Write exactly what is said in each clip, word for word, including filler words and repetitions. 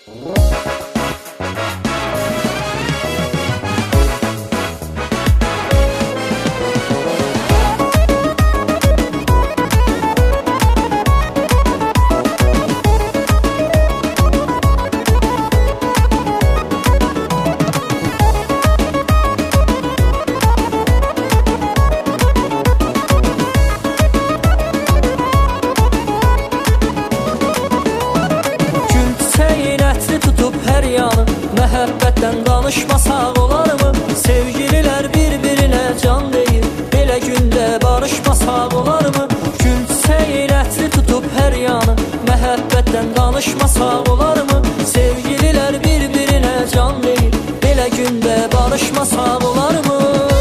Məhəbbətdən danışmasaq olarmı? Sevgililər bir-birinə can deyir, belə gündə barışmasaq olarmı? Gül çiçəyin ətri tutub hər yanı, məhəbbətdən danışmasaq olarmı? Sevgililər bir-birinə can deyir, belə gündə barışmasaq olarmı?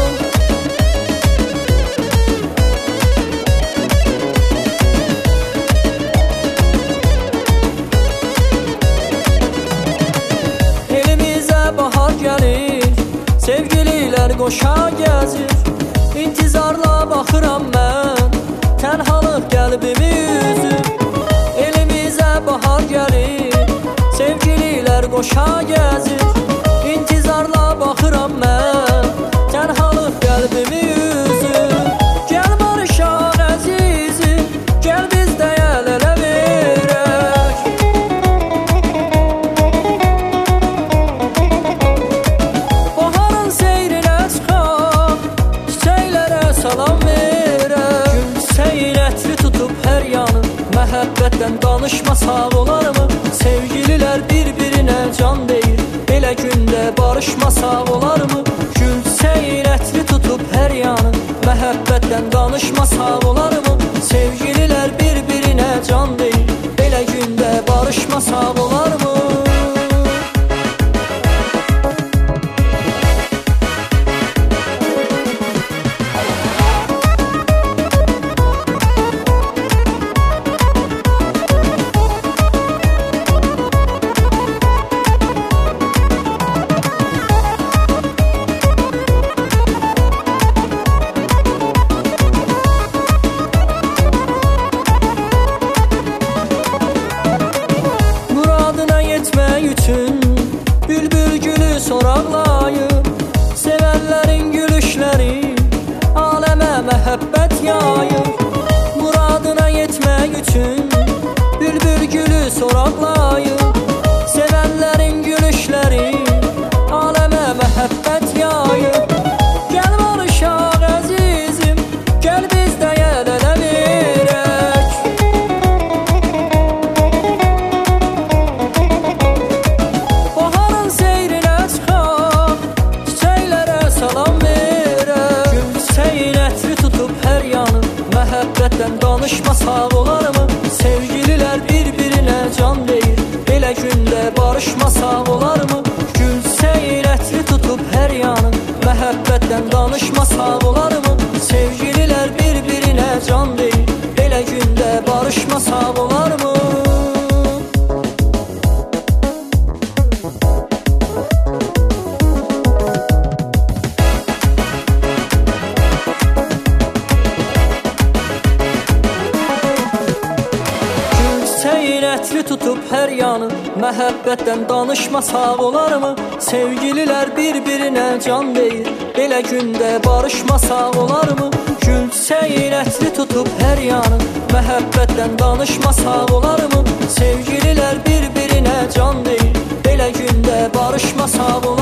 Sevgililər qoşa gəzir, intizarla baxıram mən, tənhalıq qəlbimi üzür. Elimizə bahar gəlir, sevgililər qoşa gəzir, intizarla baxıram mən, tənhalıq qəlbimi üzür. Gəl barışaq əzizim, gəl biz də əl-ələ verək. Salam verək, gül çiçəyin ətri tutub hər yanı, məhəbbətdən danışmasaq olarmı? Sevgililər bir-birinə can deyir, belə gündə barışmasaq olarmı? Gül çiçəyin ətri tutub hər yanı, məhəbbətdən danışmasaq olarmı? Sevgililər bir-birinə can deyir, belə gündə barışmasaq olarmı? Etmək üçün bülbül gülü soraqlayıb, sevənlərin gülüşləri aləmə məhəbbət yayır. Muradına yetmək üçün bülbül gülü soraqlayıb, sevənlərin gülüşləri aləmə məhəbbət yayır. Gəl barışaq əzizim, gəl biz də əl-ələ verək. Məhəbbətdən danışmasaq olarmı? Sevgililər bir-birinə can deyir, belə gündə barışmasaq olarmı? Gül çiçəyin ətri tutub hər yanı, məhəbbətdən danışmasaq olarmı? Sevgililər bir-birinə can deyir, belə gündə barışmasaq olarmı? Çiçəyin ətri tutub hər yanı, məhəbbətdən danışmasaq olarmı? Sevgililər bir-birinə can deyir, belə gündə barışmasaq olarmı? Gül çiçəyin ətri tutub hər yanı, məhəbbətdən danışmasaq olarmı? Sevgililər bir-birinə can deyir, belə gündə barışmasaq olarmı?